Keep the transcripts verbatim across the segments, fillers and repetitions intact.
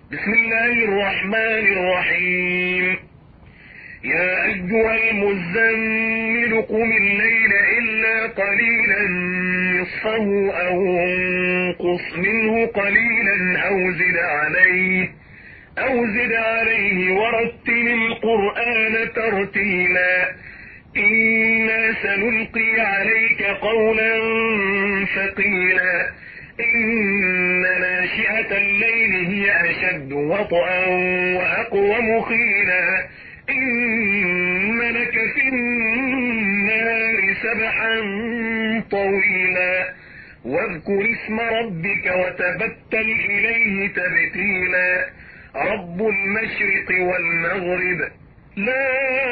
بسم الله الرحمن الرحيم. يا أيها المزمل قم الليل إلا قليلا نصفه أو انقص منه قليلا أو زد عليه أو زد عليه ورتل القرآن ترتيلا إنا سنلقي عليك قولا ثقيلا إن ناشئة الليل هي أشد وطئا وأقوم قيلا إن لك في النار سبحا طويلا واذكر اسم ربك وتبتل إليه تبتيلا رب المشرق والمغرب لا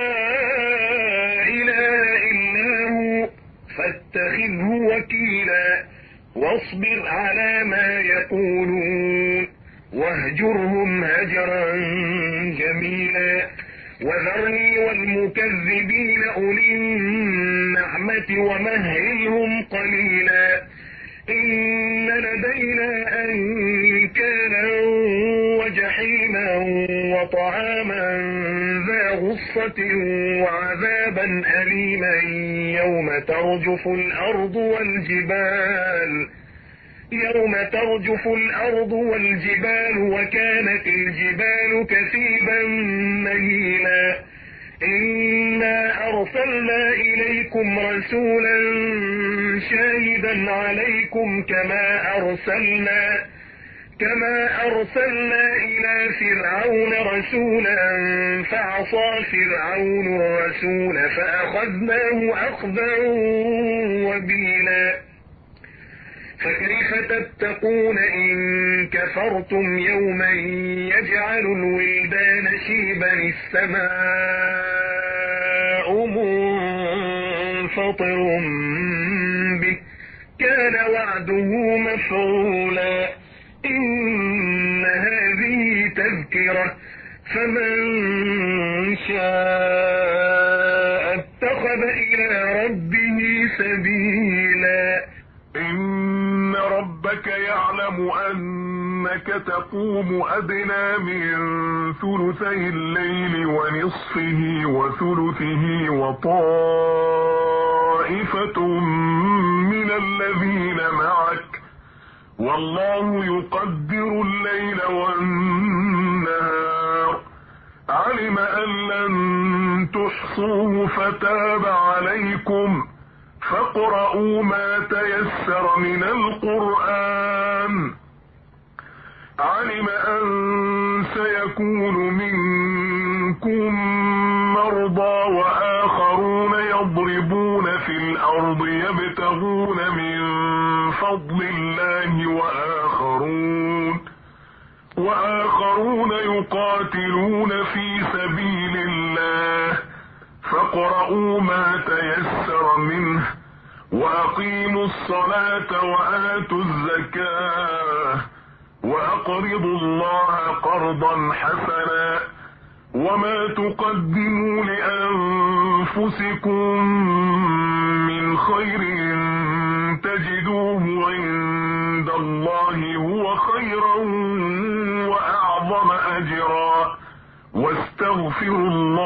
إله إلا هو فاتخذه وكيلا واصبر على ما يقولون واهجرهم هجرا جميلا وذرني والمكذبين أولي النعمة ومهلهم قليلا إن لدينا أنكالا وجحيما وطعاما ذا غصة وعذابا أليما يوم ترجف الأرض والجبال يوم ترجف الأرض والجبال وكانت الجبال كثيبا مهيلا إنا أرسلنا إليكم رسولا شاهدا عليكم كما أرسلنا كما أرسلنا إلى فرعون رسولا فعصى فرعون الرسول فأخذناه أخذا وبيلا فكيف تتقون إن كفرتم يوما يجعل الولدان شيبا السماء منفطر به كان وعده مفعولا إن هذه تذكرة فمن شاء اتخذ إلى ربه سبيلا إن ربك يعلم أنك تقوم أدنى من ثلثي الليل ونصفه وثلثه وطائفة من الذين معك والله يقدر الليل والنهار علم أن لن تحصوه فتاب عليكم فاقرؤوا ما تيسر من القرآن علم أن سيكون منكم مرضى وآخرون يضربون في الأرض يبتغون من فضل الله وآخرون وآخرون يقاتلون في سبيل الله فاقرؤوا ما تيسر منه وأقيموا الصلاة وآتوا الزكاة وأقرضوا الله قرضا حسنا وما تقدموا لأنفسكم من خير تجدوه عند الله هو خيرا وأعظم أجرا واستغفروا الله